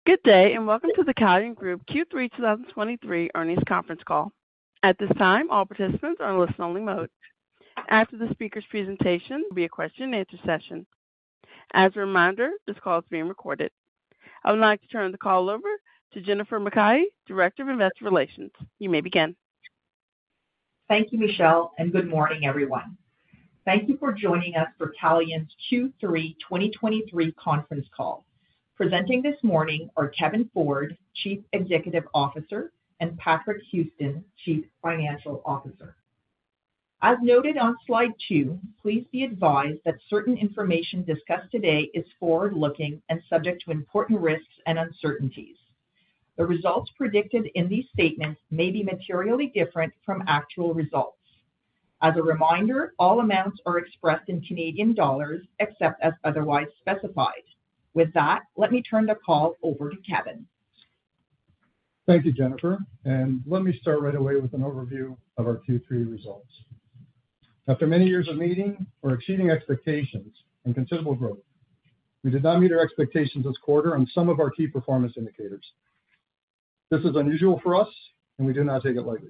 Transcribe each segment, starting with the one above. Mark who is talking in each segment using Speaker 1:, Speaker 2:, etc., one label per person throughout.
Speaker 1: Good day, and welcome to the Calian Group Q3 2023 earnings conference call. At this time, all participants are in listen-only mode. After the speaker's presentation, there will be a question-and-answer session. As a reminder, this call is being recorded. I would like to turn the call over to Jennifer McKay, Director of Investor Relations. You may begin.
Speaker 2: Thank you, Michelle, and good morning, everyone. Thank you for joining us for Calian's Q3 2023 conference call. Presenting this morning are Kevin Ford, Chief Executive Officer, and Patrick Houston, Chief Financial Officer. As noted on slide 2, please be advised that certain information discussed today is forward-looking and subject to important risks and uncertainties. The results predicted in these statements may be materially different from actual results. As a reminder, all amounts are expressed in Canadian dollars, except as otherwise specified. With that, let me turn the call over to Kevin.
Speaker 3: Thank you, Jennifer, and let me start right away with an overview of our Q3 results. After many years of meeting or exceeding expectations and considerable growth, we did not meet our expectations this quarter on some of our key performance indicators. This is unusual for us, and we do not take it lightly.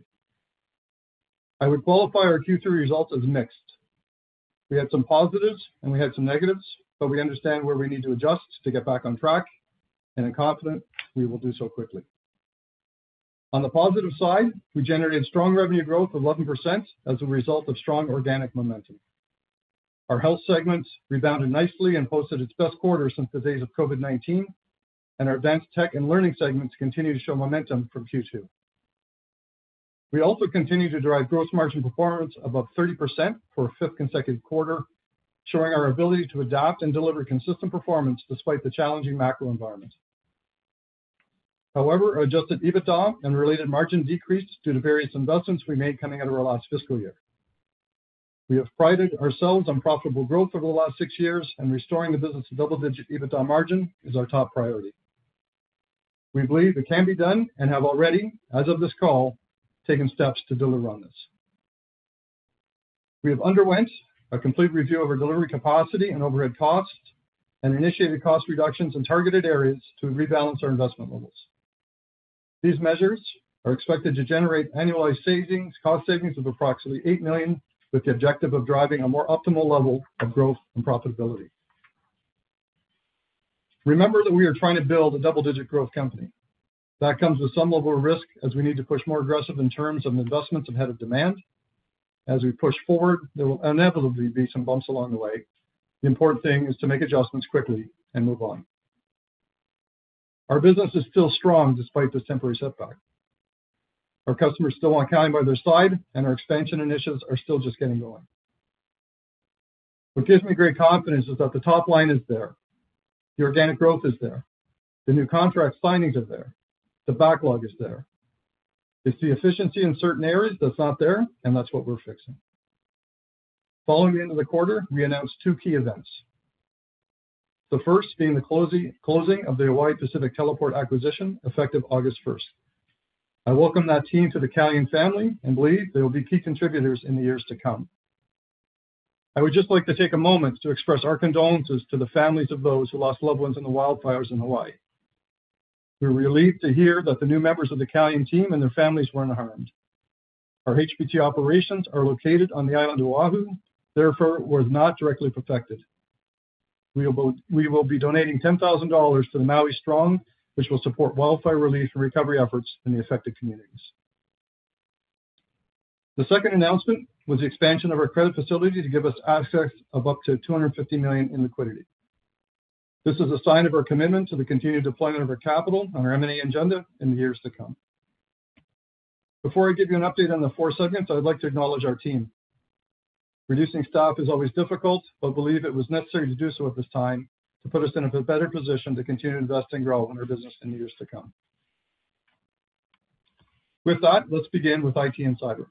Speaker 3: I would qualify our Q3 results as mixed. We had some positives and we had some negatives, but we understand where we need to adjust to get back on track, and I'm confident we will do so quickly. On the positive side, we generated strong revenue growth of 11% as a result of strong organic momentum. Our health segment rebounded nicely and posted its best quarter since the days of COVID-19, and our advanced tech and learning segments continue to show momentum from Q2. We also continue to drive gross margin performance above 30% for a fifth consecutive quarter, showing our ability to adapt and deliver consistent performance despite the challenging macro environment. However, our adjusted EBITDA and related margin decreased due to various investments we made coming out of our last fiscal year. We have prided ourselves on profitable growth over the last 6 years, and restoring the business to double-digit EBITDA margin is our top priority. We believe it can be done and have already, as of this call, taken steps to deliver on this. We have underwent a complete review of our delivery capacity and overhead costs and initiated cost reductions in targeted areas to rebalance our investment levels. These measures are expected to generate annualized cost savings of approximately 8 million, with the objective of driving a more optimal level of growth and profitability. Remember that we are trying to build a double-digit growth company. That comes with some level of risk, as we need to push more aggressive in terms of investments ahead of demand. As we push forward, there will inevitably be some bumps along the way. The important thing is to make adjustments quickly and move on. Our business is still strong despite this temporary setback. Our customers still want Calian by their side, and our expansion initiatives are still just getting going. What gives me great confidence is that the top line is there. The organic growth is there. The new contract signings are there. The backlog is there. It's the efficiency in certain areas that's not there, and that's what we're fixing. Following the end of the quarter, we announced 2 key events. The first being the closing of the Hawaii Pacific Teleport acquisition, effective August 1st. I welcome that team to the Calian family and believe they will be key contributors in the years to come. I would just like to take a moment to express our condolences to the families of those who lost loved ones in the wildfires in Hawaii. We're relieved to hear that the new members of the Calian team and their families weren't harmed. Our HPT operations are located on the island of Oahu, therefore was not directly affected. We will be donating $10,000 to the Maui Strong, which will support wildfire relief and recovery efforts in the affected communities. The second announcement was the expansion of our credit facility to give us access of up to $250 million in liquidity. This is a sign of our commitment to the continued deployment of our capital on our M&A agenda in the years to come. Before I give you an update on the 4 segments, I'd like to acknowledge our team. Reducing staff is always difficult, but believe it was necessary to do so at this time to put us in a better position to continue to invest and grow in our business in the years to come. With that, let's begin with IT and Cyber.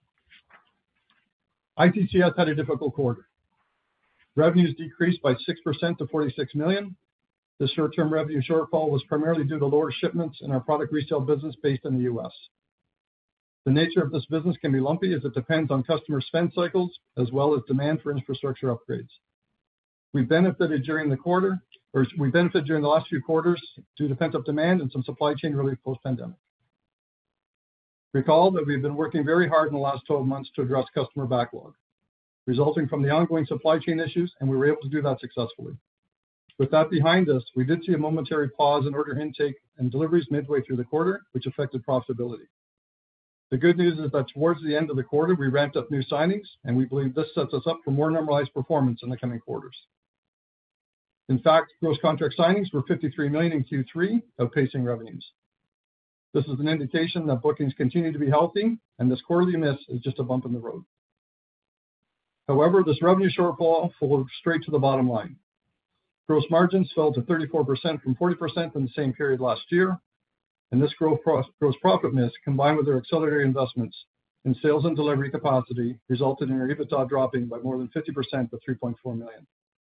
Speaker 3: ITCS had a difficult quarter. Revenues decreased by 6% to 46 million. The short-term revenue shortfall was primarily due to lower shipments in our product resale business based in the U.S. The nature of this business can be lumpy as it depends on customer spend cycles as well as demand for infrastructure upgrades. We benefited during the quarter We benefited during the last few quarters due to pent-up demand and some supply chain relief post-pandemic. Recall that we've been working very hard in the last 12 months to address customer backlog, resulting from the ongoing supply chain issues, and we were able to do that successfully. With that behind us, we did see a momentary pause in order intake and deliveries midway through the quarter, which affected profitability. The good news is that towards the end of the quarter, we ramped up new signings, and we believe this sets us up for more normalized performance in the coming quarters. In fact, gross contract signings were $53 million in Q3, outpacing revenues. This is an indication that bookings continue to be healthy, and this quarterly miss is just a bump in the road. However, this revenue shortfall flowed straight to the bottom line. Gross margins fell to 34% from 40% in the same period last year, and this gross profit miss, combined with our accelerated investments in sales and delivery capacity, resulted in our EBITDA dropping by more than 50% to $3.4 million.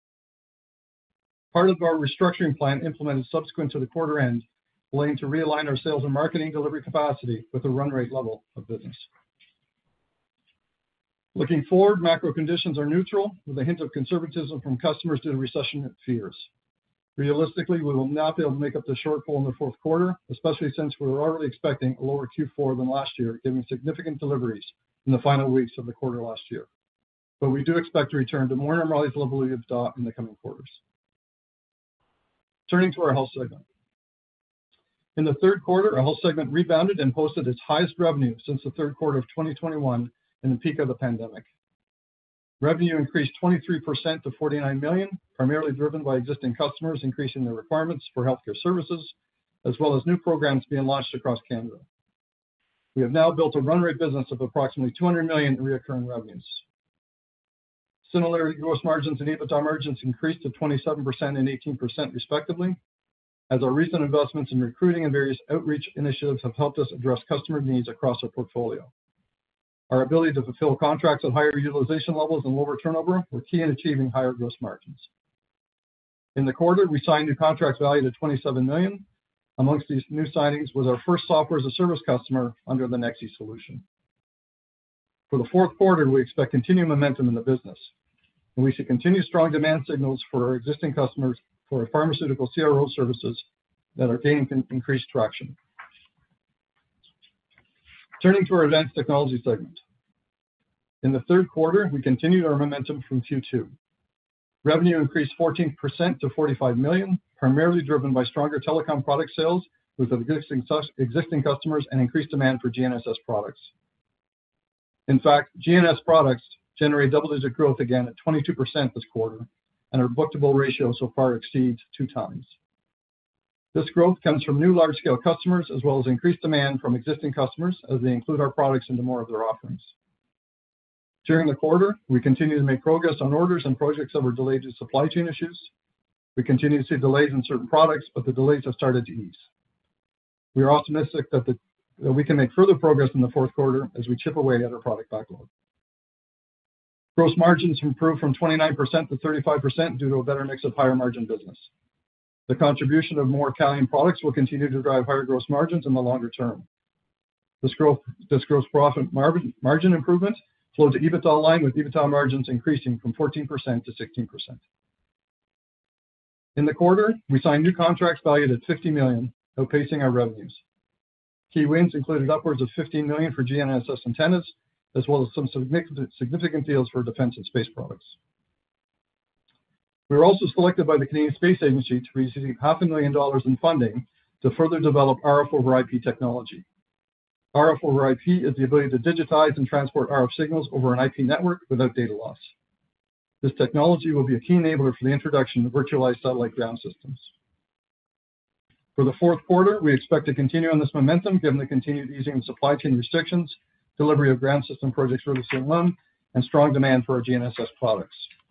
Speaker 3: Part of our restructuring plan implemented subsequent to the quarter end will aim to realign our sales and marketing delivery capacity with the run rate level of business. Looking forward, macro conditions are neutral, with a hint of conservatism from customers due to recession fears. Realistically, we will not be able to make up the shortfall in the fourth quarter, especially since we were already expecting a lower Q4 than last year, given significant deliveries in the final weeks of the quarter last year. But we do expect to return to more normalized level of EBITDA in the coming quarters. Turning to our health segment. In the third quarter, our health segment rebounded and posted its highest revenue since the third quarter of 2021 in the peak of the pandemic. Revenue increased 23% to $49 million, primarily driven by existing customers increasing their requirements for healthcare services, as well as new programs being launched across Canada. We have now built a run rate business of approximately $200 million in recurring revenues. Similarly, gross margins and EBITDA margins increased to 27% and 18% respectively, as our recent investments in recruiting and various outreach initiatives have helped us address customer needs across our portfolio. Our ability to fulfill contracts at higher utilization levels and lower turnover were key in achieving higher gross margins. In the quarter, we signed new contracts valued at $27 million. Amongst these new signings was our first software as a service customer under the Nexi solution. For the fourth quarter, we expect continued momentum in the business, and we see continued strong demand signals for our existing customers for our pharmaceutical CRO services that are gaining increased traction. Turning to our advanced technology segment. In the third quarter, we continued our momentum from Q2. Revenue increased 14% to $45 million, primarily driven by stronger telecom product sales with existing customers and increased demand for GNSS products. In fact, GNSS products generate double-digit growth again at 22% this quarter, and our book-to-bill ratio so far exceeds 2 times. This growth comes from new large-scale customers as well as increased demand from existing customers as they include our products into more of their offerings. During the quarter, we continue to make progress on orders and projects that were delayed due to supply chain issues. We continue to see delays in certain products, but the delays have started to ease. We are optimistic that we can make further progress in the fourth quarter as we chip away at our product backlog. Gross margins improved from 29% to 35% due to a better mix of higher margin business. The contribution of more Calian products will continue to drive higher gross margins in the longer term. This gross profit margin improvement flowed to EBITDA line, with EBITDA margins increasing from 14% to 16%. In the quarter, we signed new contracts valued at $50 million, outpacing our revenues. Key wins included upwards of $15 million for GNSS antennas, as well as some significant deals for defense and space products. We were also selected by the Canadian Space Agency to receive $500,000 in funding to further develop RF over IP technology. RF over IP is the ability to digitize and transport RF signals over an IP network without data loss. This technology will be a key enabler for the introduction of virtualized satellite ground systems. For the fourth quarter, we expect to continue on this momentum given the continued easing of supply chain restrictions, delivery of ground system projects for the CM1, and strong demand for our GNSS products.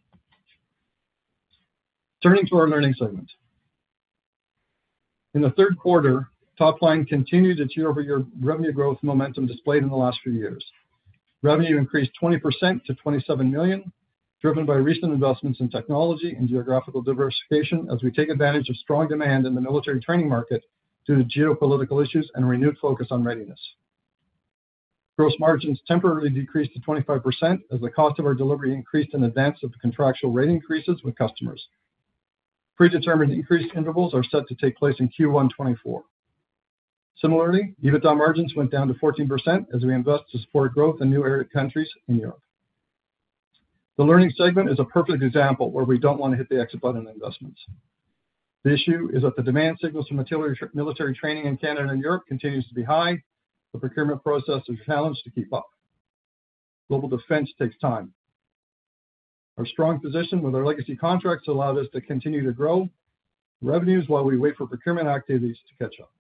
Speaker 3: Turning to our learning segment. In the third quarter, top line continued its year-over-year revenue growth momentum displayed in the last few years. Revenue increased 20% to $27 million, driven by recent investments in technology and geographical diversification as we take advantage of strong demand in the military training market due to geopolitical issues and renewed focus on readiness. Gross margins temporarily decreased to 25% as the cost of our delivery increased in advance of the contractual rate increases with customers. Predetermined increased intervals are set to take place in Q1 24. Similarly, EBITDA margins went down to 14% as we invest to support growth in new area countries in Europe. The learning segment is a perfect example where we don't want to hit the exit button on investments. The issue is that the demand signals for military training in Canada and Europe continues to be high. The procurement process is challenged to keep up. Global defense takes time. Our strong position with our legacy contracts allowed us to continue to grow revenues while we wait for procurement activities to catch up.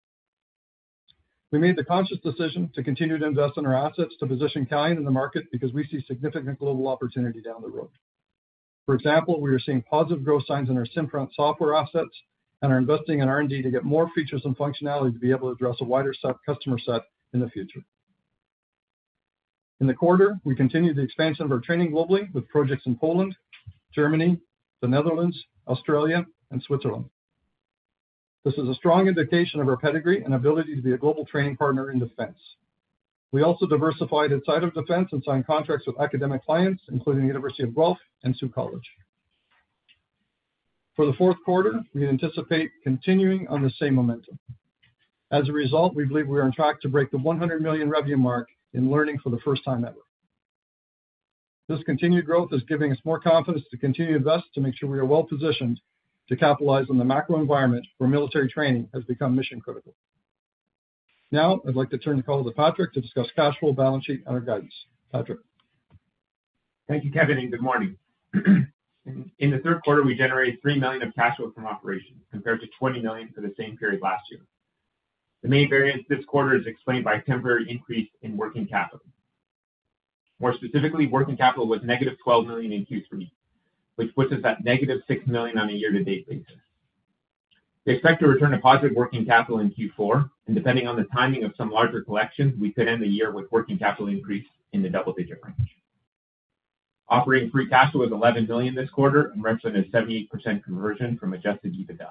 Speaker 3: We made the conscious decision to continue to invest in our assets to position Calian in the market because we see significant global opportunity down the road. For example, we are seeing positive growth signs in our SimFront software assets and are investing in R&D to get more features and functionality to be able to address a wider customer set in the future. In the quarter, we continued the expansion of our training globally with projects in Poland, Germany, the Netherlands, Australia, and Switzerland. This is a strong indication of our pedigree and ability to be a global training partner in defense. We also diversified outside of defense and signed contracts with academic clients, including the University of Guelph and Sault College. For the fourth quarter, we anticipate continuing on the same momentum. As a result, we believe we are on track to break the 100 million revenue mark in learning for the first time ever. This continued growth is giving us more confidence to continue to invest to make sure we are well positioned to capitalize on the macro environment where military training has become mission critical. Now, I'd like to turn the call to Patrick to discuss cash flow, balance sheet, and our guidance. Patrick.
Speaker 4: Thank you, Kevin, and good morning. In the third quarter, we generated 3 million of cash flow from operations compared to 20 million for the same period last year. The main variance this quarter is explained by a temporary increase in working capital. More specifically, working capital was negative 12 million in Q3, which puts us at negative 6 million on a year-to-date basis. We expect to return to positive working capital in Q4, and depending on the timing of some larger collections, we could end the year with working capital increase in the double-digit range. Operating free cash flow was 11 million this quarter and represented 78% conversion from adjusted EBITDA.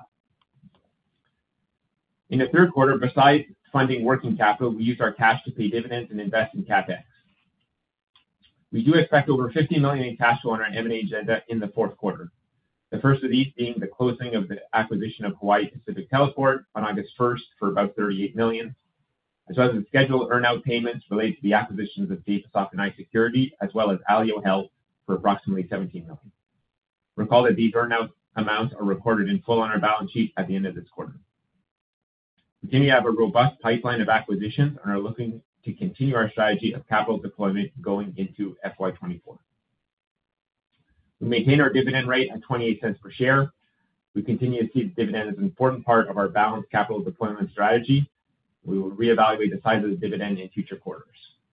Speaker 4: In the third quarter, besides funding working capital, we used our cash to pay dividends and invest in CapEx. We do expect over 50 million in cash flow on our M&A agenda in the fourth quarter. The first of these being the closing of the acquisition of Hawaii Pacific Teleport on August 1st for about 38 million, as well as the scheduled earn-out payments related to the acquisitions of Dapasoft and iSecurity, as well as Alio Health for approximately 17 million. Recall that these earn-out amounts are recorded in full on our balance sheet at the end of this quarter. We continue to have a robust pipeline of acquisitions and are looking to continue our strategy of capital deployment going into FY24. We maintain our dividend rate at 28 cents per share. We continue to see the dividend as an important part of our balanced capital deployment strategy. We will reevaluate the size of the dividend in future quarters.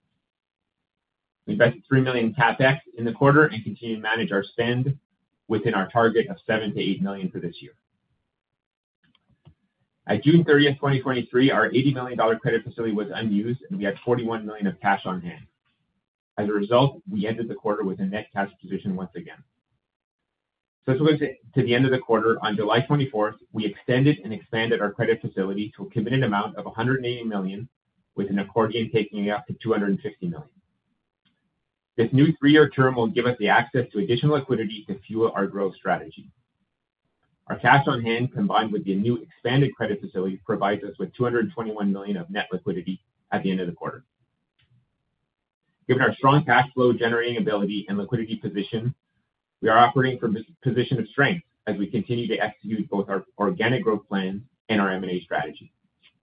Speaker 4: We invested 3 million in CapEx in the quarter and continue to manage our spend within our target of 7 to 8 million for this year. At June 30th, 2023, our $80 million credit facility was unused, and we had 41 million of cash on hand. As a result, we ended the quarter with a net cash position once again. Subsequent to the end of the quarter, on July 24th, we extended and expanded our credit facility to a committed amount of 180 million, with an accordion taking it up to 250 million. This new 3-year term will give us the access to additional liquidity to fuel our growth strategy. Our cash on hand, combined with the new expanded credit facility, provides us with 221 million of net liquidity at the end of the quarter. Given our strong cash flow generating ability and liquidity position, we are operating from a position of strength as we continue to execute both our organic growth plans and our M&A strategy.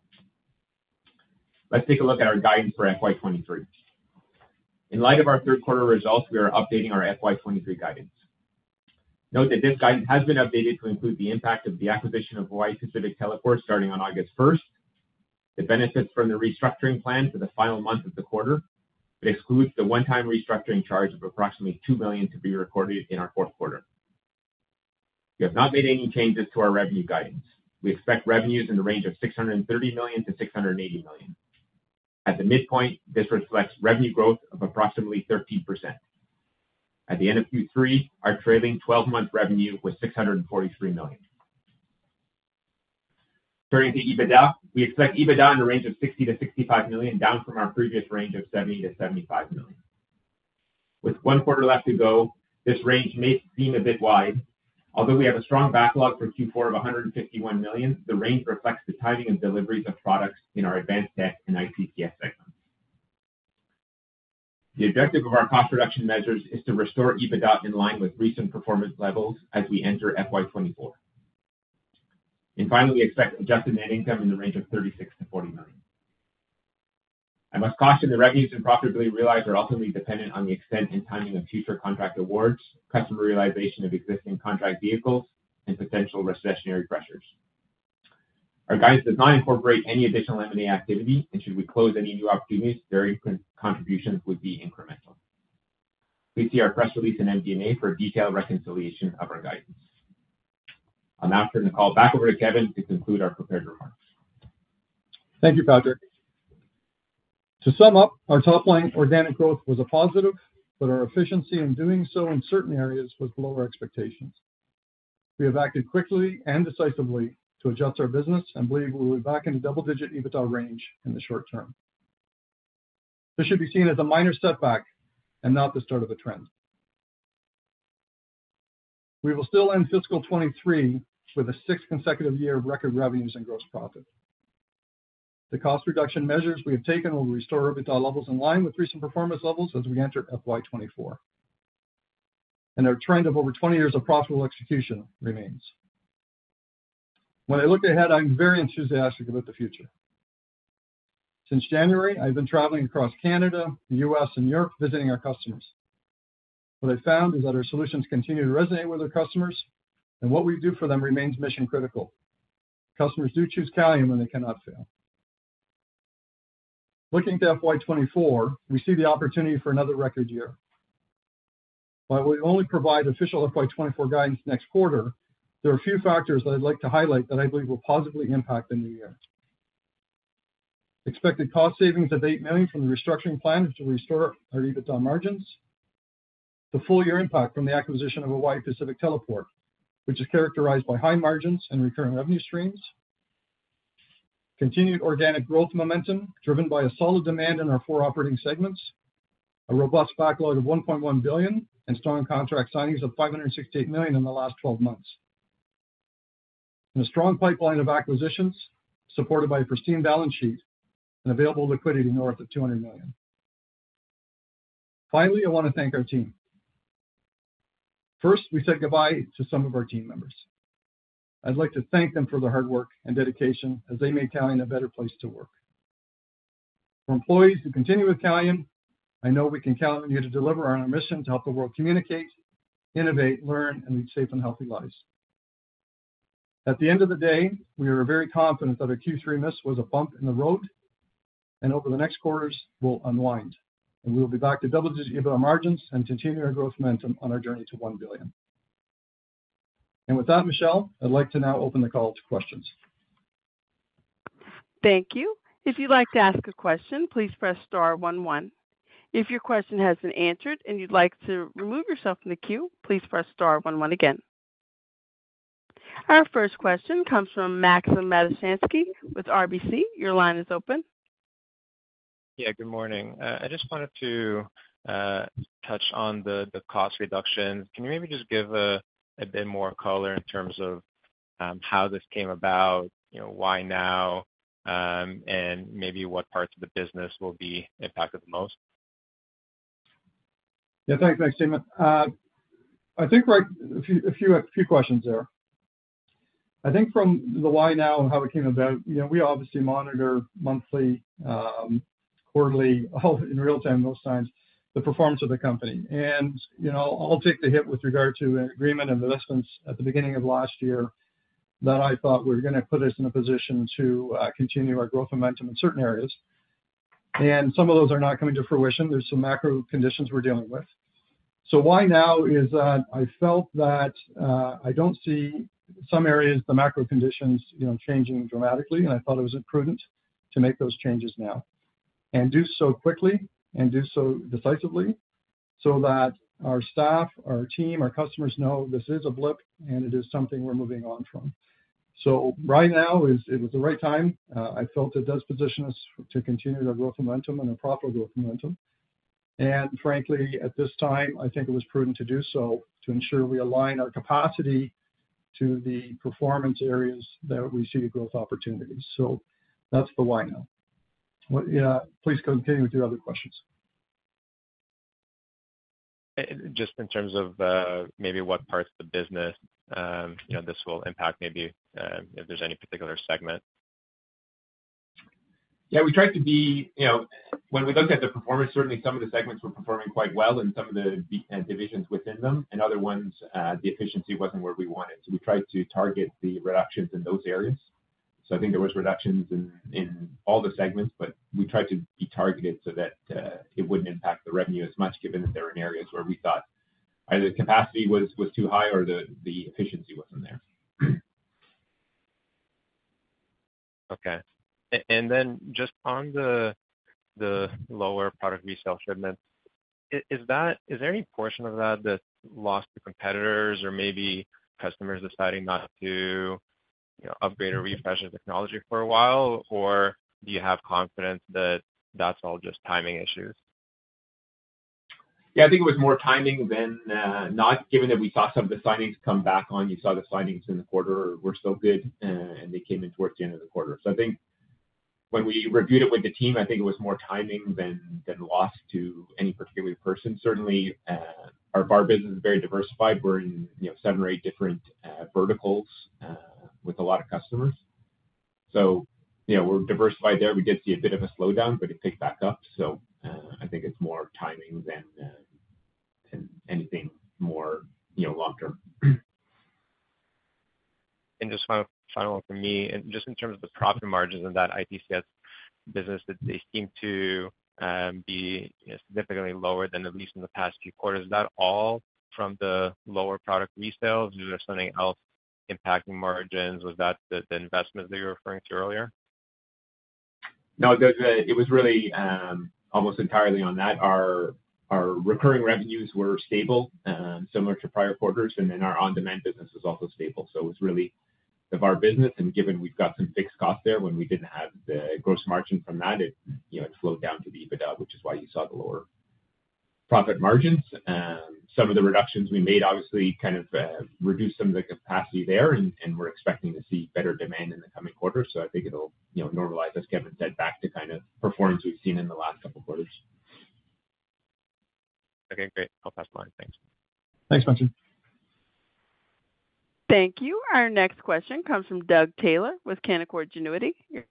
Speaker 4: Let's take a look at our guidance for FY23. In light of our third quarter results, we are updating our FY23 guidance. Note that this guidance has been updated to include the impact of the acquisition of Hawaii Pacific Teleport starting on August 1st, the benefits from the restructuring plan for the final month of the quarter. It excludes the one-time restructuring charge of approximately 2 million to be recorded in our fourth quarter. We have not made any changes to our revenue guidance. We expect revenues in the range of 630 million to 680 million. At the midpoint, this reflects revenue growth of approximately 13%. At the end of Q3, our trailing 12-month revenue was 643 million. Turning to EBITDA, we expect EBITDA in the range of 60 to 65 million, down from our previous range of 70 to 75 million. With one quarter left to go, this range may seem a bit wide. Although we have a strong backlog for Q4 of 151 million, the range reflects the timing of deliveries of products in our advanced tech and ITCS segments. The objective of our cost reduction measures is to restore EBITDA in line with recent performance levels as we enter FY24. And finally, we expect adjusted net income in the range of 36 to 40 million. I must caution the revenues and profitability realized are ultimately dependent on the extent and timing of future contract awards, customer realization of existing contract vehicles, and potential recessionary pressures. Our guidance does not incorporate any additional M&A activity, and should we close any new opportunities, their contributions would be incremental. Please see our press release and MD&A for a detailed reconciliation of our guidance. I'll now turn the call back over to Kevin to conclude our prepared remarks.
Speaker 3: Thank you, Patrick. To sum up, our top-line organic growth was a positive, but our efficiency in doing so in certain areas was below our expectations. We have acted quickly and decisively to adjust our business and believe we will be back in the double-digit EBITDA range in the short term. This should be seen as a minor setback and not the start of a trend. We will still end fiscal 23 with a sixth consecutive year of record revenues and gross profit. The cost reduction measures we have taken will restore EBITDA levels in line with recent performance levels as we enter FY24. And our trend of over 20 years of profitable execution remains. When I look ahead, I'm very enthusiastic about the future. Since January, I've been traveling across Canada, the US, and Europe visiting our customers. What I found is that our solutions continue to resonate with our customers, and what we do for them remains mission critical. Customers do choose Calian when they cannot fail. Looking to FY24, we see the opportunity for another record year. While we only provide official FY24 guidance next quarter, there are a few factors that I'd like to highlight that I believe will positively impact the new year. Expected cost savings of 8 million from the restructuring plan to restore our EBITDA margins. The full year impact from the acquisition of Hawaii Pacific Teleport, which is characterized by high margins and recurring revenue streams. Continued organic growth momentum driven by a solid demand in our 4 operating segments. A robust backlog of 1.1 billion and strong contract signings of 568 million in the last 12 months. And a strong pipeline of acquisitions supported by a pristine balance sheet and available liquidity north of 200 million. Finally, I want to thank our team. First, we said goodbye to some of our team members. I'd like to thank them for their hard work and dedication as they made Calian a better place to work. For employees who continue with Calian, I know we can count on you to deliver on our mission to help the world communicate, innovate, learn, and lead safe and healthy lives. At the end of the day, we are very confident that our Q3 miss was a bump in the road, and over the next quarters, we'll unwind. And we will be back to double-digit EBITDA margins and continue our growth momentum on our journey to 1 billion. And with that, Michelle, I'd like to now open the call to questions.
Speaker 1: Thank you. If you'd like to ask a question, please press star 11. If your question has been answered and you'd like to remove yourself from the queue, please press star 11 again. Our first question comes from Maxim Matushansky with RBC. Your line is open.
Speaker 5: Yeah, good morning. I just wanted to touch on the cost reduction. Can you maybe just give a bit more color in terms of how this came about, why now, and maybe what parts of the business will be impacted the most?
Speaker 3: Yeah, thanks, Maxim. I think a few questions there. I think from the why now and how it came about, we obviously monitor monthly, quarterly, all in real time most times, the performance of the company. And, I'll take the hit with regard to an agreement of investments at the beginning of last year that I thought were going to put us in a position to continue our growth momentum in certain areas. And some of those are not coming to fruition. There's some macro conditions we're dealing with. So why now is that I felt that I don't see some areas, the macro conditions, changing dramatically, and I thought it was prudent to make those changes now and do so quickly and do so decisively so that our staff, our team, our customers know this is a blip and it is something we're moving on from. So right now it was the right time. I felt it does position us to continue our growth momentum and a profitable growth momentum. And frankly, at this time, I think it was prudent to do so to ensure we align our capacity to the performance areas that we see the growth opportunities. So that's the why now. Please continue with your other questions.
Speaker 5: Just in terms of maybe what parts of the business, this will impact, maybe if there's any particular segment.
Speaker 4: Yeah, we tried to be, when we looked at the performance, certainly some of the segments were performing quite well and some of the divisions within them, and other ones, the efficiency wasn't where we wanted. So we tried to target the reductions in those areas. So I think there was reductions in all the segments, but we tried to be targeted so that it wouldn't impact the revenue as much, given that they're in areas where we thought either the capacity was too high or the efficiency wasn't there.
Speaker 5: Okay. And then just on the lower product resale shipments, is there any portion of that that's lost to competitors or maybe customers deciding not to upgrade or refresh the technology for a while, or do you have confidence that that's all just timing issues?
Speaker 4: Yeah, I think it was more timing than not, given that we saw some of the signings come back on. You saw the signings in the quarter were still good, and they came in towards the end of the quarter. So I think when we reviewed it with the team, I think it was more timing than loss to any particular person. Certainly, our bar business is very diversified. We're in 7 or 8 different verticals with a lot of customers. So we're diversified there. We did see a bit of a slowdown, but it picked back up. So I think it's more timing than anything more long term.
Speaker 5: And just final one from me, and just in terms of the profit margins in that ITCS business, that they seem to be significantly lower than at least in the past few quarters. Is that all from the lower product resales? Is there something else impacting margins? Was that the investments that you were referring to earlier?
Speaker 4: No, it was really almost entirely on that. Our recurring revenues were stable, similar to prior quarters, and then our on-demand business was also stable. So it was really the VAR business, and given we've got some fixed costs there, when we didn't have the gross margin from that, it flowed down to the EBITDA, which is why you saw the lower profit margins. Some of the reductions we made obviously kind of reduced some of the capacity there, and we're expecting to see better demand in the coming quarters. So I think it'll normalize, as Kevin said, back to kind of performance we've seen in the last couple of quarters.
Speaker 5: Okay, great. I'll pass the line. Thanks.
Speaker 3: Thanks, Benson.
Speaker 1: Thank you. Our next question comes from Doug Taylor with Canaccord Genuity.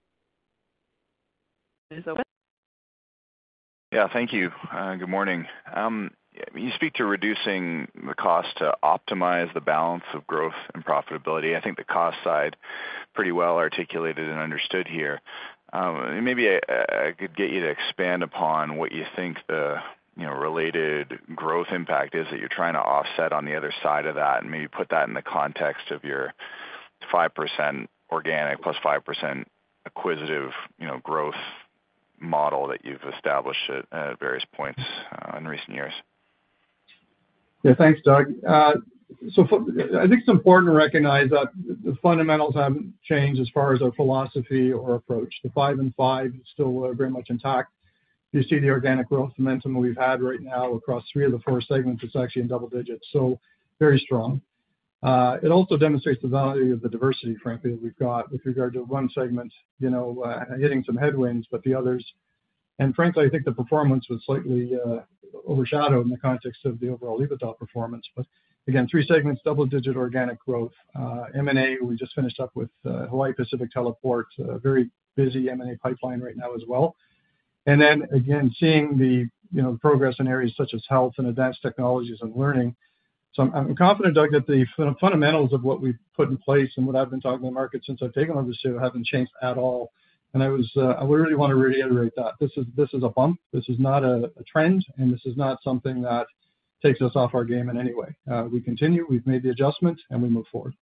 Speaker 6: Yeah, thank you. Good morning. You speak to reducing the cost to optimize the balance of growth and profitability. I think the cost side pretty well articulated and understood here. Maybe I could get you to expand upon what you think the related growth impact is that you're trying to offset on the other side of that, and maybe put that in the context of your 5% organic plus 5% acquisitive growth model that you've established at various points in recent years.
Speaker 3: Yeah, thanks, Doug. So I think it's important to recognize that the fundamentals haven't changed as far as our philosophy or approach. The 5 and 5 is still very much intact. You see the organic growth momentum we've had right now across 3 of the 4 segments. It's actually in double digits, so very strong. It also demonstrates the value of the diversity, frankly, that we've got with regard to one segment, hitting some headwinds, but the others. And frankly, I think the performance was slightly overshadowed in the context of the overall EBITDA performance. But again, 3 segments, double-digit organic growth. M&A, we just finished up with Hawaii Pacific Teleport, a very busy M&A pipeline right now as well. And then again, seeing the progress in areas such as health and advanced technologies and learning. So I'm confident, Doug, that the fundamentals of what we've put in place and what I've been talking to the market since I've taken over this year haven't changed at all. And I really want to reiterate that this is a bump. This is not a trend, and this is not something that takes us off our game in any way. We continue. We've made the adjustment, and we move forward.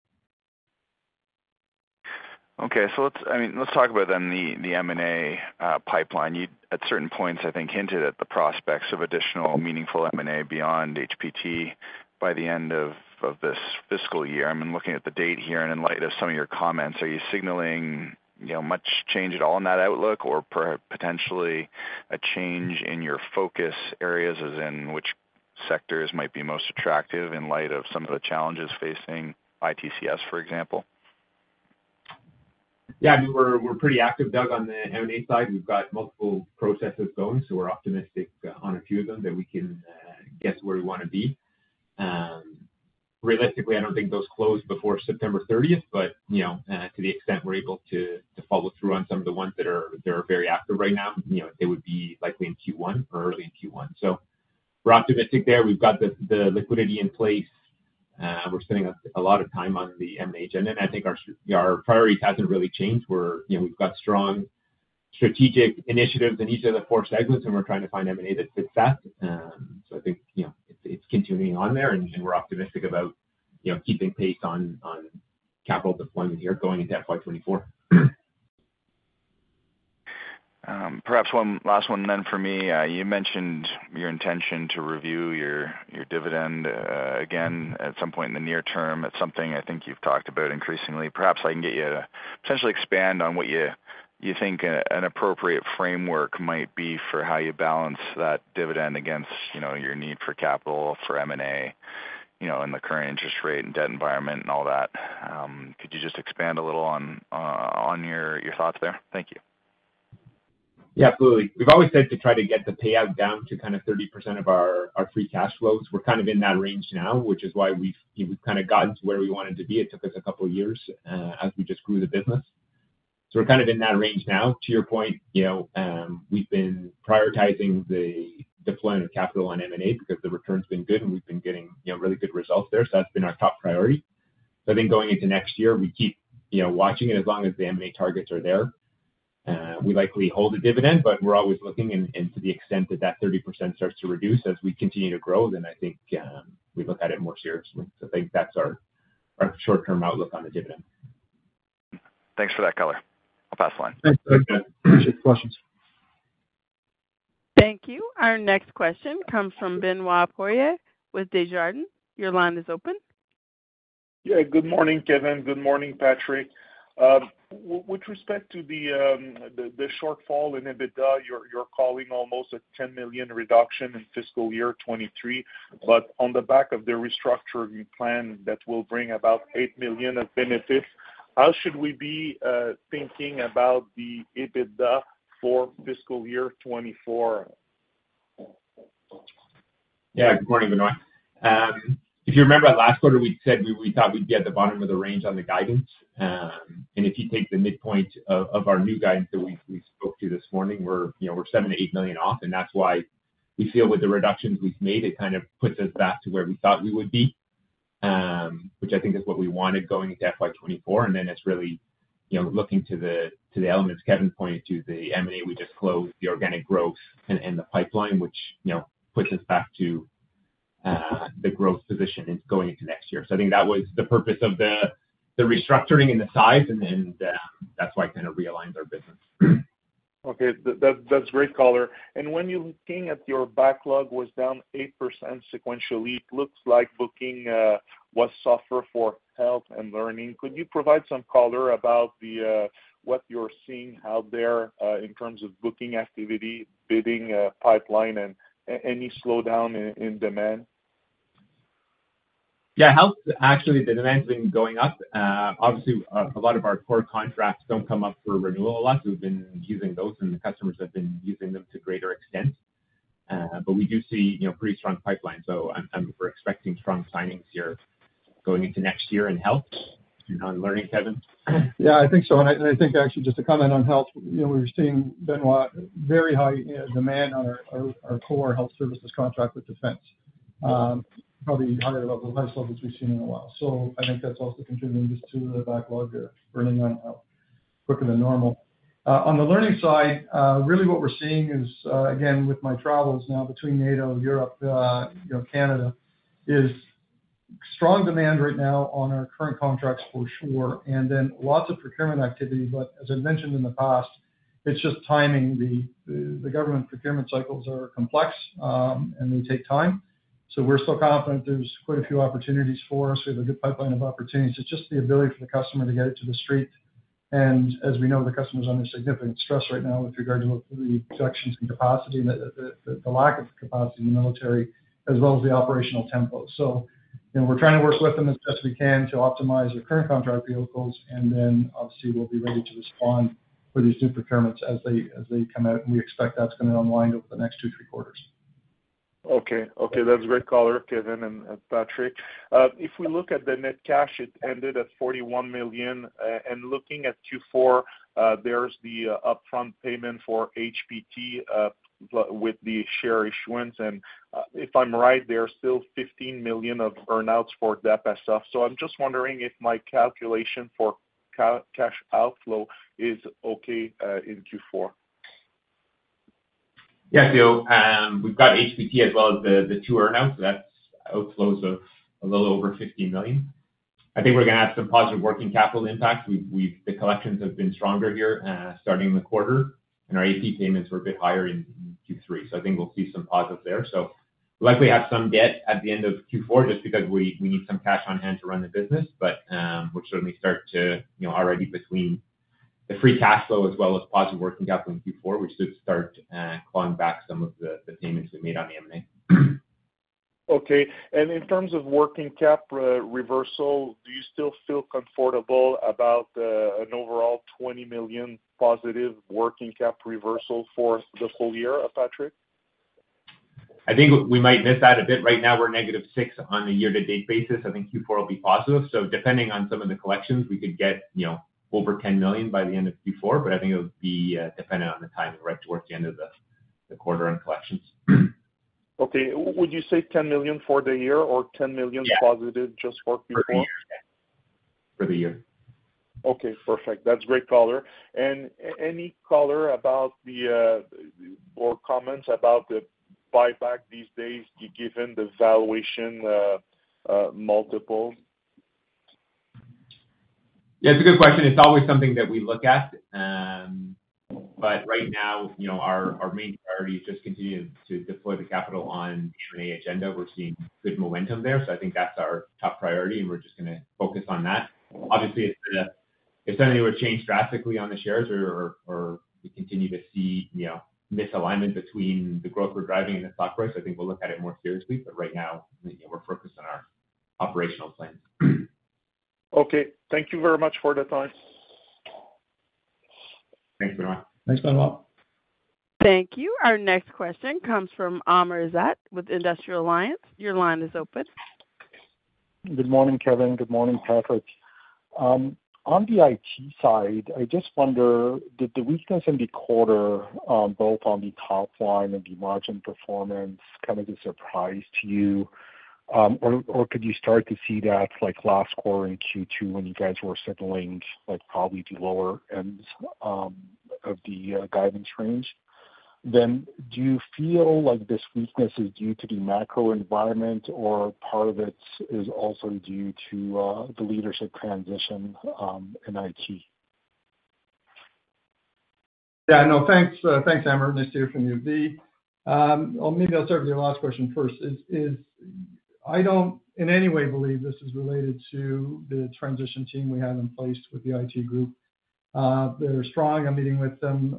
Speaker 6: Okay, so let's talk about then the M&A pipeline. You at certain points, I think, hinted at the prospects of additional meaningful M&A beyond HPT by the end of this fiscal year. I'm looking at the date here, and in light of some of your comments, are you signaling much change at all in that outlook, or potentially a change in your focus areas, as in which sectors might be most attractive in light of some of the challenges facing ITCS, for example?
Speaker 4: Yeah, I mean, we're pretty active, Doug, on the M&A side. We've got multiple processes going, so we're optimistic on a few of them that we can get to where we want to be. Realistically, I don't think those close before September 30th, but to the extent we're able to follow through on some of the ones that are very active right now, they would be likely in Q1 or early in Q1. So we're optimistic there. We've got the liquidity in place. We're spending a lot of time on the M&A agenda, and I think our priorities hasn't really changed. We've got strong strategic initiatives in each of the 4 segments, and we're trying to find M&A that fits that. So I think it's continuing on there, and we're optimistic about keeping pace on capital deployment here going into FY24.
Speaker 6: Perhaps one last one then for me. You mentioned your intention to review your dividend again at some point in the near term. It's something I think you've talked about increasingly. Perhaps I can get you to potentially expand on what you think an appropriate framework might be for how you balance that dividend against your need for capital for M&A, in the current interest rate and debt environment and all that. Could you just expand a little on your thoughts there? Thank you.
Speaker 4: Yeah, absolutely. We've always said to try to get the payout down to kind of 30% of our free cash flows. We're kind of in that range now, which is why we've kind of gotten to where we wanted to be. It took us a couple of years as we just grew the business. So we're kind of in that range now. To your point, we've been prioritizing the deployment of capital on M&A because the return's been good and we've been getting really good results there. So that's been our top priority. So I think going into next year, we keep watching it as long as the M&A targets are there. We likely hold a dividend, but we're always looking, and to the extent that 30% starts to reduce as we continue to grow, then I think we look at it more seriously. So I think that's our short-term outlook on the dividend.
Speaker 6: Thanks for that color. I'll pass the line.
Speaker 3: Thanks, Doug. Appreciate the questions.
Speaker 1: Thank you. Our next question comes from Benoit Poirier with Desjardins. Your line is open.
Speaker 7: Yeah, good morning, Kevin. Good morning, Patrick. With respect to the shortfall in EBITDA, you're calling almost a 10 million reduction in fiscal year 23, but on the back of the restructuring plan that will bring about 8 million of benefits, how should we be thinking about the EBITDA for fiscal year 24?
Speaker 4: Yeah, good morning, Benoit. If you remember last quarter, we said we thought we'd be at the bottom of the range on the guidance. And if you take the midpoint of our new guidance that we spoke to this morning, we're 7 to 8 million off, and that's why we feel with the reductions we've made, it kind of puts us back to where we thought we would be, which I think is what we wanted going into FY24. And then it's really looking to the elements Kevin pointed to, the M&A we just closed, the organic growth, and the pipeline, which puts us back to the growth position going into next year. So I think that was the purpose of the restructuring and the size, and that's why it kind of realigns our business.
Speaker 7: Okay, that's great color. And when you're looking at your backlog was down 8% sequentially, it looks like booking was softer for health and learning. Could you provide some color about what you're seeing out there in terms of booking activity, bidding pipeline, and any slowdown in demand?
Speaker 4: Yeah, health, actually, the demand's been going up. Obviously, a lot of our core contracts don't come up for renewal a lot. So we've been using those, and the customers have been using them to greater extent. But we do see, pretty strong pipeline. So we're expecting strong signings here going into next year in health. On learning, Kevin?
Speaker 3: Yeah, I think so. And I think actually just to comment on health, we were seeing, Benoit, very high demand on our core health services contract with defense. Probably higher level, highest levels we've seen in a while. So I think that's also contributing just to the backlog burning on quicker than normal. On the learning side, really what we're seeing is, again, with my travels now between NATO, Europe, Canada, is strong demand right now on our current contracts for sure, and then lots of procurement activity. But as I mentioned in the past, it's just timing. The government procurement cycles are complex, and they take time. So we're still confident there's quite a few opportunities for us. We have a good pipeline of opportunities. It's just the ability for the customer to get it to the street. And as we know, the customer's under significant stress right now with regard to the reductions in capacity and the lack of capacity in the military, as well as the operational tempo. So we're trying to work with them as best we can to optimize their current contract vehicles, and then obviously we'll be ready to respond for these new procurements as they come out, and we expect that's going to unwind over the next 2-3 quarters.
Speaker 7: Okay, that's great color, Kevin and Patrick. If we look at the net cash, it ended at 41 million, and looking at Q4, there's the upfront payment for HPT with the share issuance, and if I'm right, there's still 15 million of earnouts for DAPASA. So I'm just wondering if my calculation for cash outflow is okay in Q4.
Speaker 4: Yeah, so we've got HPT as well as the 2 earnouts. So that's outflows of a little over 15 million. I think we're going to have some positive working capital impacts. The collections have been stronger here starting in the quarter, and our AP payments were a bit higher in Q3. So I think we'll see some positives there. So we'll likely have some debt at the end of Q4 just because we need some cash on hand to run the business. But we'll certainly start to, already between the free cash flow as well as positive working capital in Q4, we should start clawing back some of the payments we made on the M&A.
Speaker 7: Okay, and in terms of working cap reversal, do you still feel comfortable about an overall 20 million positive working cap reversal for the full year, Patrick?
Speaker 4: I think we might miss that a bit. Right now, we're -6 on a year-to-date basis. I think Q4 will be positive. So depending on some of the collections, we could get, over 10 million by the end of Q4, but I think it would be dependent on the timing right towards the end of the quarter on collections.
Speaker 7: Okay, would you say 10 million for the year or 10 million positive just for Q4?
Speaker 4: For the year.
Speaker 7: Okay, perfect. That's great color. And any color about or comments about the buyback these days, given the valuation multiple?
Speaker 4: Yeah, it's a good question. It's always something that we look at. But right now, our main priority is just continue to deploy the capital on the M&A agenda. We're seeing good momentum there. So I think that's our top priority, and we're just going to focus on that. Obviously, if something would change drastically on the shares or we continue to see, misalignment between the growth we're driving and the stock price, I think we'll look at it more seriously. But right now, we're focused on our operational plans.
Speaker 7: Okay. Thank you very much for the time.
Speaker 4: Thanks, Benoit.
Speaker 3: Thanks, Benoit.
Speaker 1: Thank you. Our next question comes from Amr Ezzat with Industrial Alliance. Your line is open.
Speaker 8: Good morning, Kevin. Good morning, Patrick. On the IT side, I just wonder, did the weakness in the quarter, both on the top line and the margin performance, kind of a surprise to you? Or could you start to see that like last quarter in Q2 when you guys were signaling like probably the lower ends of the guidance range? Then do you feel like this weakness is due to the macro environment, or part of it is also due to the leadership transition in IT?
Speaker 3: Yeah, no, thanks, Amr. Nice to hear from you. Maybe I'll start with your last question first. I don't in any way believe this is related to the transition team we have in place with the IT group. They're strong. I'm meeting with them.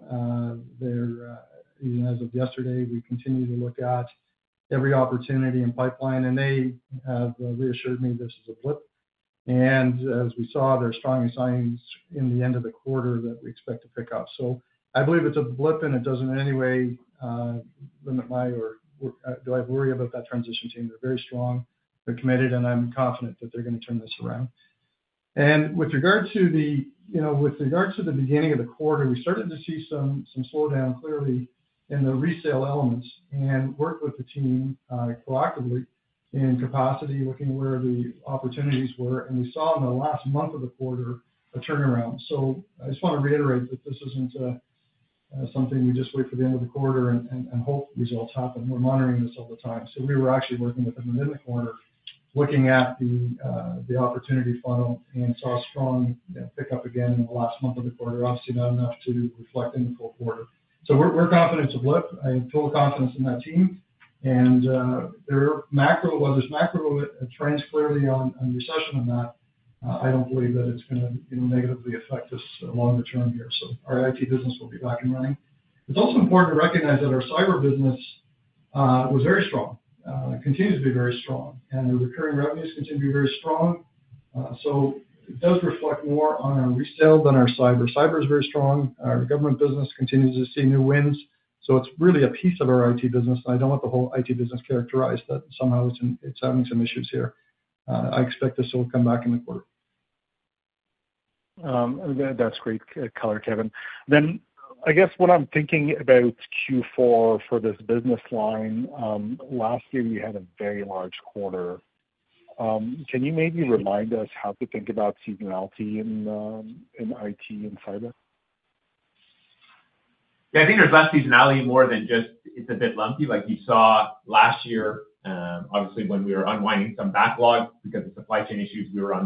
Speaker 3: Even as of yesterday, we continue to look at every opportunity and pipeline, and they have reassured me this is a blip. And as we saw, there are strong signs in the end of the quarter that we expect to pick up. So I believe it's a blip, and it doesn't in any way limit do I worry about that transition team. They're very strong, they're committed, and I'm confident that they're going to turn this around. And with regard to the beginning of the quarter, we started to see some slowdown clearly in the resale elements, and worked with the team proactively in capacity, looking where the opportunities were. And we saw in the last month of the quarter a turnaround. So I just want to reiterate that this isn't something we just wait for the end of the quarter and hope results happen. We're monitoring this all the time. So we were actually working with them within the quarter, looking at the opportunity funnel, and saw a strong pickup again in the last month of the quarter. Obviously not enough to reflect in the full quarter. So we're confident it's a blip. I have total confidence in that team. And there's macro trends clearly on recession and that. I don't believe that it's going to negatively affect us longer term here. So our IT business will be back and running. It's also important to recognize that our cyber business was very strong. continues to be very strong, and the recurring revenues continue to be very strong. So it does reflect more on our resale than our cyber. Cyber is very strong. Our government business continues to see new wins. So it's really a piece of our IT business. I don't want the whole IT business characterized that somehow it's having some issues here. I expect this will come back in the quarter.
Speaker 8: That's great color, Kevin. Then I guess when I'm thinking about Q4 for this business line, last year you had a very large quarter. Can you maybe remind us how to think about seasonality in IT and cyber?
Speaker 4: Yeah, I think there's less seasonality more than just it's a bit lumpy. Like you saw last year, obviously when we were unwinding some backlog because of supply chain issues, we were on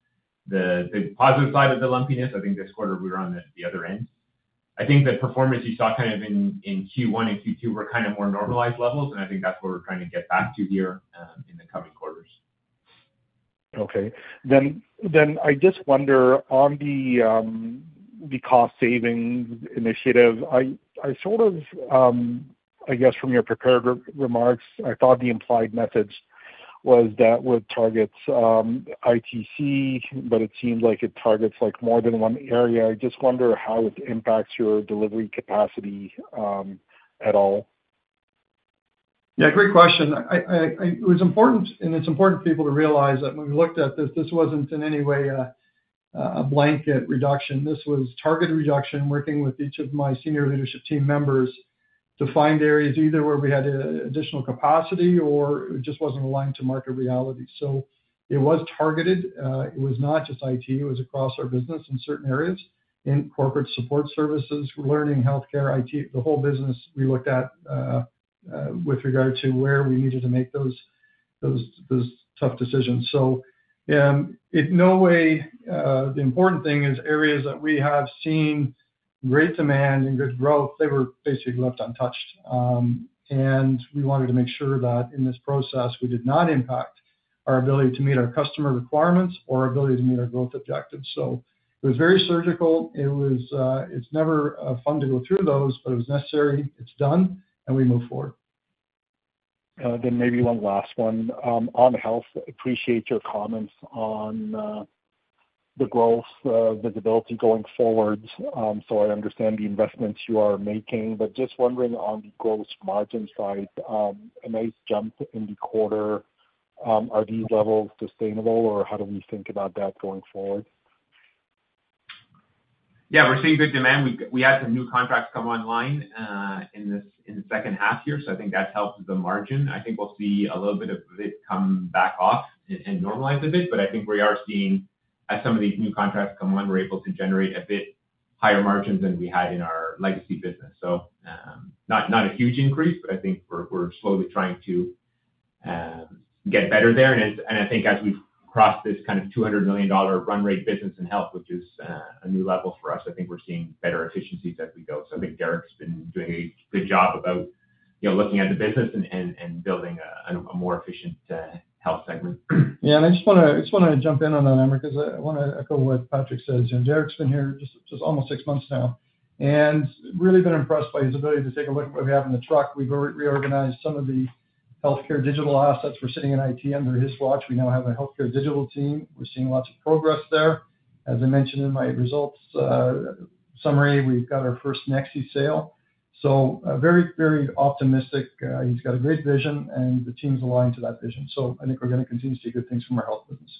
Speaker 4: the positive side of the lumpiness. I think this quarter we were on the other end. I think the performance you saw kind of in Q1 and Q2 were kind of more normalized levels, and I think that's what we're trying to get back to here in the coming quarters.
Speaker 8: Okay. Then I just wonder on the cost savings initiative, I sort of, I guess from your prepared remarks, I thought the implied message was that would target ITC, but it seems like it targets like more than one area. I just wonder how it impacts your delivery capacity at all.
Speaker 3: Yeah, great question. It was important, and it's important for people to realize that when we looked at this, this wasn't in any way a blanket reduction. This was targeted reduction, working with each of my senior leadership team members to find areas either where we had additional capacity or it just wasn't aligned to market reality. So it was targeted. It was not just IT. It was across our business in certain areas, in corporate support services, learning, healthcare, IT, the whole business we looked at with regard to where we needed to make those tough decisions. So in no way, the important thing is areas that we have seen great demand and good growth, they were basically left untouched. And we wanted to make sure that in this process, we did not impact our ability to meet our customer requirements or our ability to meet our growth objectives. So it was very surgical. It's never fun to go through those, but it was necessary. It's done, and we move forward.
Speaker 8: Then maybe one last one on health. Appreciate your comments on the growth visibility going forward. So I understand the investments you are making, but just wondering on the gross margin side, a nice jump in the quarter. Are these levels sustainable, or how do we think about that going forward?
Speaker 4: Yeah, we're seeing good demand. We had some new contracts come online in the second half here, so I think that's helped with the margin. I think we'll see a little bit of it come back off and normalize a bit, but I think we are seeing as some of these new contracts come on, we're able to generate a bit higher margins than we had in our legacy business. So not a huge increase, but I think we're slowly trying to get better there. And I think as we've crossed this kind of $200 million run rate business in health, which is a new level for us, I think we're seeing better efficiencies as we go. So I think Derek's been doing a good job about looking at the business and building a more efficient health segment.
Speaker 3: Yeah, and I just want to jump in on that, Amber, because I want to echo what Patrick says. Derek's been here just almost 6 months now, and really been impressed by his ability to take a look at what we have in the truck. We've reorganized some of the healthcare digital assets. We're sitting in IT under his watch. We now have a healthcare digital team. We're seeing lots of progress there. As I mentioned in my results summary, we've got our first Nexi sale. So very, very optimistic. He's got a great vision, and the team's aligned to that vision. So I think we're going to continue to see good things from our health business.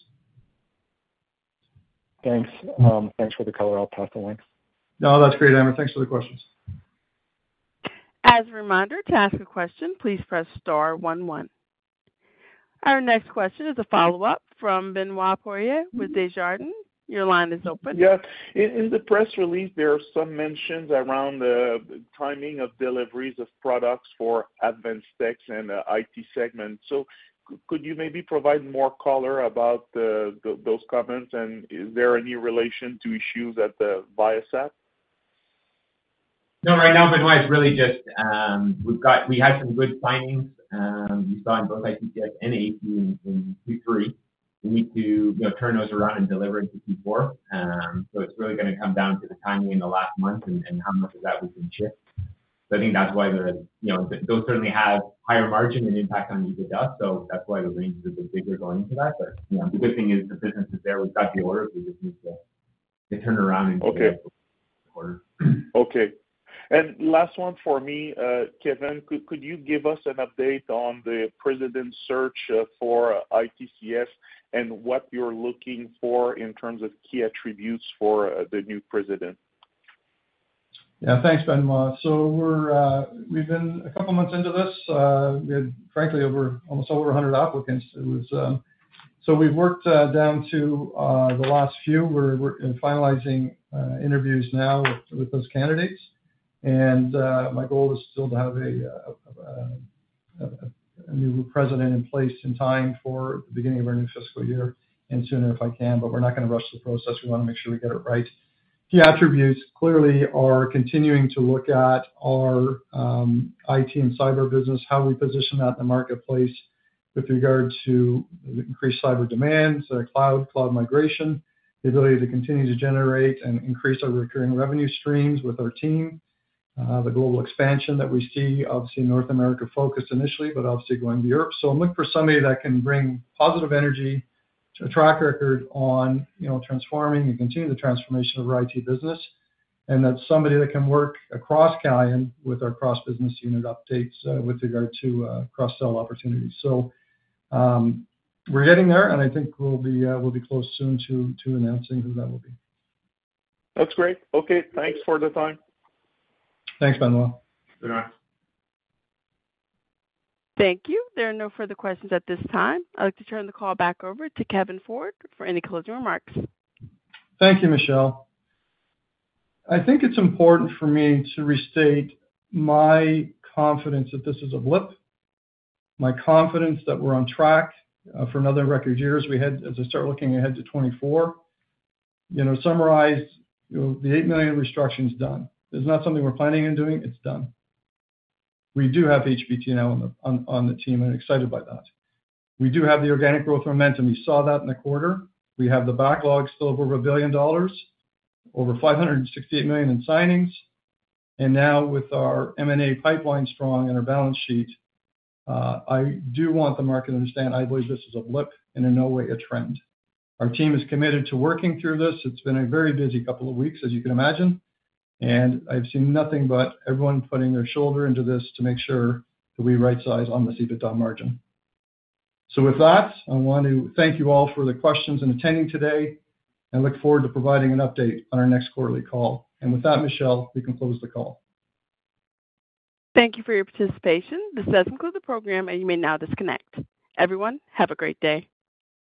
Speaker 8: Thanks. Thanks for the color. I'll pass the line.
Speaker 3: No, that's great, Amber. Thanks for the questions.
Speaker 1: As a reminder, to ask a question, please press star 11. Our next question is a follow-up from Benoit Poirier with Desjardins. Your line is open.
Speaker 7: Yeah. In the press release, there are some mentions around the timing of deliveries of products for Advanced Techs and IT segment. So could you maybe provide more color about those comments, and is there any relation to issues at the Viasat?
Speaker 4: No, right now, Benoit, it's really just we had some good signings. We saw in both ITCS and AEC in Q3. We need to turn those around and deliver into Q4. So it's really going to come down to the timing in the last month and how much of that we can shift. So I think that's why those certainly have higher margin and impact on EBITDA. So that's why the range is a bit bigger going into that. But the good thing is the business is there. We've got the orders. We just need to turn around and get the order.
Speaker 7: Okay. And last one for me, Kevin, could you give us an update on the president search for ITCS and what you're looking for in terms of key attributes for the new president?
Speaker 3: Yeah, thanks, Benoit. So we've been a couple months into this. We had, frankly, almost over 100 applicants. It was so we've worked down to the last few. We're finalizing interviews now with those candidates, and my goal is still to have a new president in place in time for the beginning of our new fiscal year, and sooner if I can. But we're not going to rush the process. We want to make sure we get it right. Key attributes clearly are continuing to look at our IT and cyber business, how we position that in the marketplace with regard to increased cyber demands, cloud migration, the ability to continue to generate and increase our recurring revenue streams with our team, the global expansion that we see, obviously North America focused initially, but obviously going to Europe. So I'm looking for somebody that can bring positive energy, a track record on transforming and continue the transformation of our IT business, and that's somebody that can work across Calian with our cross-business unit updates with regard to cross-sell opportunities. So we're getting there, and I think we'll be close soon to announcing who that will be.
Speaker 7: That's great. Okay, thanks for the time.
Speaker 3: Thanks, Benoit.
Speaker 4: Good night.
Speaker 1: Thank you. There are no further questions at this time. I'd like to turn the call back over to Kevin Ford for any closing remarks.
Speaker 3: Thank you, Michelle. I think it's important for me to restate my confidence that this is a blip, my confidence that we're on track for another record year as I start looking ahead to 24. Summarized, the 8 million restructuring is done. It's not something we're planning on doing. It's done. We do have HBT now on the team, and I'm excited by that. We do have the organic growth momentum. You saw that in the quarter. We have the backlog still of over $1 billion, over 568 million in signings, and now with our M&A pipeline strong and our balance sheet, I do want the market to understand I believe this is a blip and in no way a trend. Our team is committed to working through this. It's been a very busy couple of weeks, as you can imagine. And I've seen nothing but everyone putting their shoulder into this to make sure that we right size on the EBITDA margin. So with that, I want to thank you all for the questions and attending today, and look forward to providing an update on our next quarterly call. And with that, Michelle, we can close the call.
Speaker 1: Thank you for your participation. This does conclude the program, and you may now disconnect. Everyone, have a great day.